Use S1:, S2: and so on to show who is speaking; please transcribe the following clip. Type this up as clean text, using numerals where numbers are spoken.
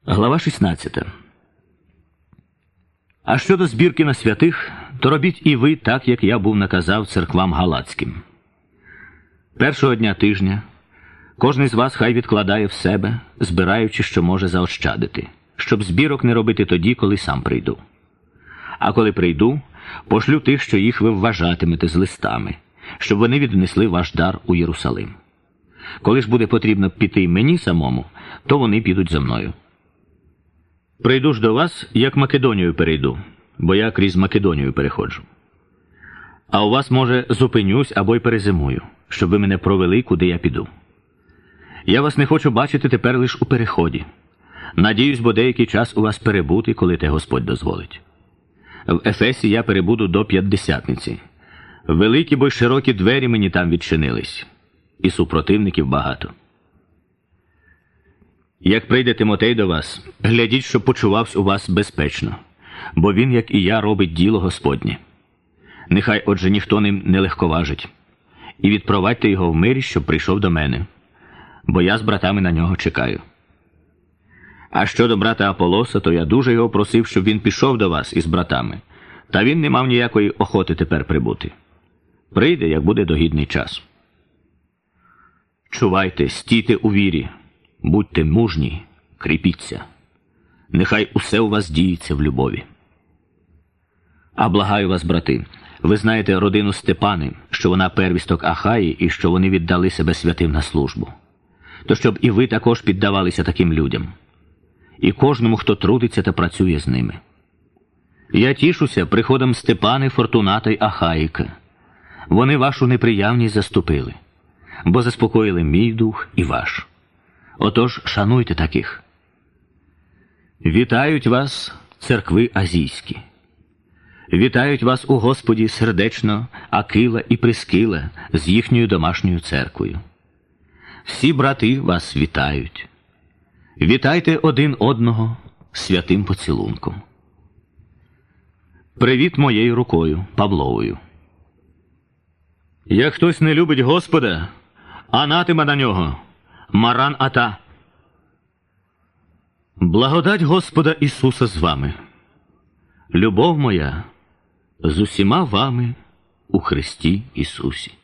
S1: Глава 16. А щодо збірки на святих, то робіть і ви так, як я був наказав церквам галатським. Першого дня тижня кожний з вас хай відкладає в себе, збираючи, що може заощадити, щоб збірок не робити тоді, коли сам прийду. А коли прийду, пошлю тих, що їх ви вважатимете з листами, щоб вони віднесли ваш дар у Єрусалим. Коли ж буде потрібно піти мені самому, то вони підуть за мною. Прийду ж до вас, як Македонію перейду, бо я крізь Македонію переходжу. А у вас, може, зупинюсь або й перезимую, щоб ви мене провели, куди я піду. Я вас не хочу бачити тепер лише у переході. Надіюсь, бо деякий час у вас перебути, коли те Господь дозволить. В Ефесі я перебуду до П'ятдесятниці. Великі, бо й широкі двері мені там відчинились, і супротивників багато. Як прийде Тимотей до вас, глядіть, щоб почувався у вас безпечно, бо він, як і я, робить діло Господнє. Нехай, отже, ніхто ним не легковажить. І відпровадьте його в мирі, щоб прийшов до мене, бо я з братами на нього чекаю. А щодо брата Аполоса, то я дуже його просив, щоб він пішов до вас із братами, та він не мав ніякої охоти тепер прибути. Прийде, як буде догідний час. Чувайте, стійте у вірі, будьте мужні, кріпіться. Нехай усе у вас діється в любові. А благаю вас, брати, ви знаєте родину Степани, що вона первісток Ахаї і що вони віддали себе святим на службу. То щоб і ви також піддавалися таким людям. І кожному, хто трудиться та працює з ними. Я тішуся приходом Степани, Фортуната й Ахаїка. Вони вашу неприявність заступили, бо заспокоїли мій дух і ваш. Отож, шануйте таких. Вітають вас церкви азійські. Вітають вас у Господі сердечно Акила і Прискила з їхньою домашньою церквою. Всі брати вас вітають. Вітайте один одного святим поцілунком. Привіт моєю рукою, Павловою. Як хтось не любить Господа, анатема на нього, Маран Ата. Благодать Господа Ісуса з вами. Любов моя з усіма вами у Христі Ісусі.